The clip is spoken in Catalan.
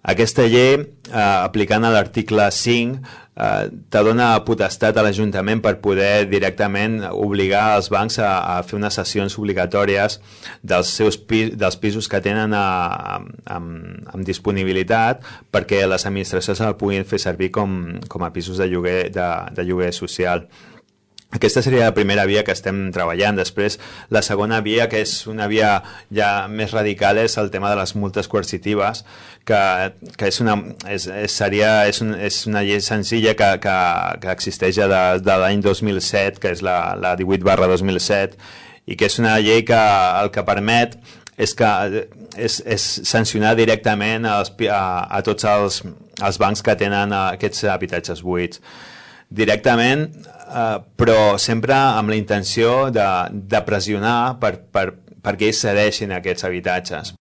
Aquesta llei, aplicant a l'article 5, te dona potestat a l'Ajuntament per poder directament obligar els bancs a fer unes cessions obligatòries dels pisos que tenen amb disponibilitat perquè les administracions el puguin fer servir com a pisos de lloguer social. Aquesta seria la primera via que estem treballant. Després, la segona via, que és una via ja més radical, és el tema de les multes coercitives, que és una llei senzilla que existeix ja de l'any 2007, que és la 18/2007, i que és una llei que el que permet és sancionar directament a tots els bancs que tenen aquests habitatges buits. Directament, però sempre amb la intenció de pressionar perquè ells cedeixin aquests habitatges.